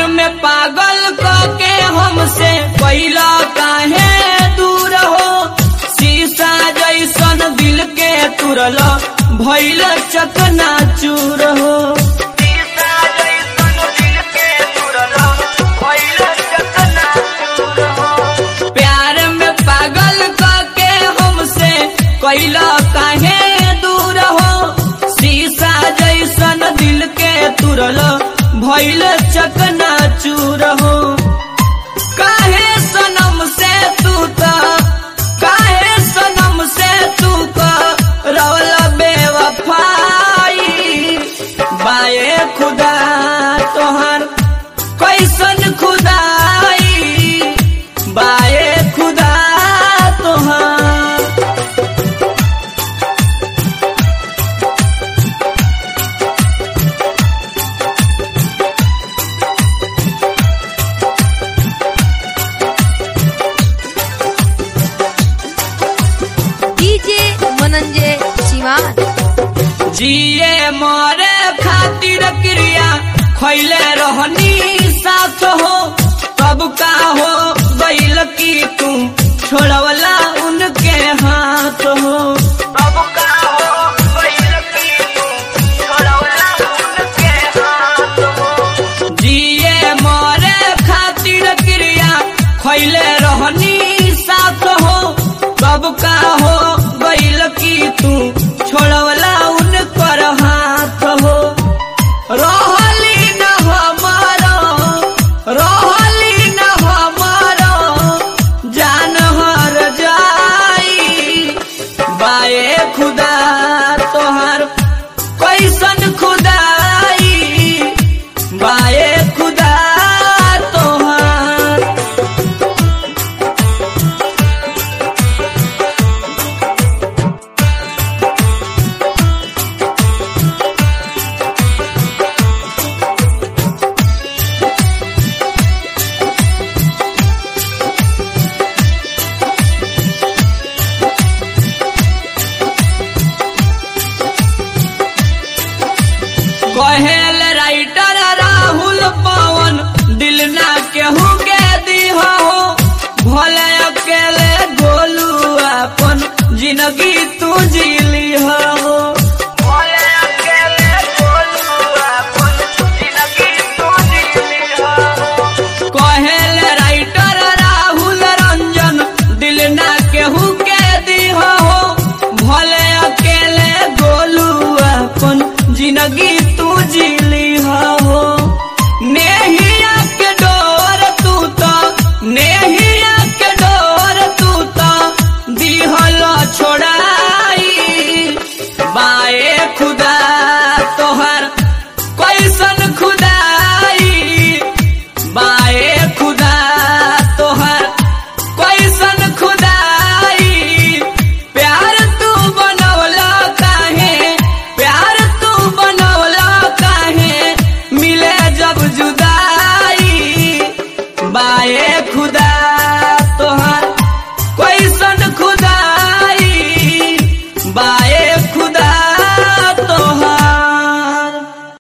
में पागल के हमसे पहिला काहे दूर हो। शीशा जैसन दिल के तुरल भइल चकना चूर हो। शीशा जैसन दिल के तुरल भइल चकना चूर हो। प्यार में पागल के हमसे पहिला काहे दूर हो। शीशा जैसन दिल के तुरल भइल चकना चूर हो। काहे सनम से तू तो काहे सनम से तू का रवल बेवफाई। बाए खुदा तोहर कैसन खुदाई। बाए खुदा तोहर जिए मोरे खातिर क्रिया खैले रहनी साथ हो। तब का हो गइल की तू छोड़वला उनके हाथ हो। तब का हो गइल की तू छोड़वला उनके हाथ हो। जिए मोरे खातिर क्रिया खैले रहनी साथ हो। तब का हो गइल की तू छोड़वला उनकर हाथ हो। रहली न हमारो जान हर जाई। बाए खुदा तोहर कैसन खुदाई। बाए खुदा तोहर कहेल राइटर राहुल पवन दिल ना केहू के दिह हो। भले अकेले गोलू अपन जिंदगी तू जीली हो। भले अकेले गोलू अपन जिंदगी तू जीली हो। कहेल राइटर राहुल रंजन दिल ना केहू के दिह हो। भले अकेले गोलू अपन जिंदगी तू जीली हो। नेहिया के डोर तू तो नेहिया के डोर तू तो दिहल छोड़ाई। बाए खुदा तोहर कैसन खुदाई। बाए खुदा तोहर कैसन खुदाई। प्यार तू बनवला काहे प्यार तू बनवला काहे मिले जब जुदाई। बाए खुदा तोहर कैसन खुदाई। बाए खुदा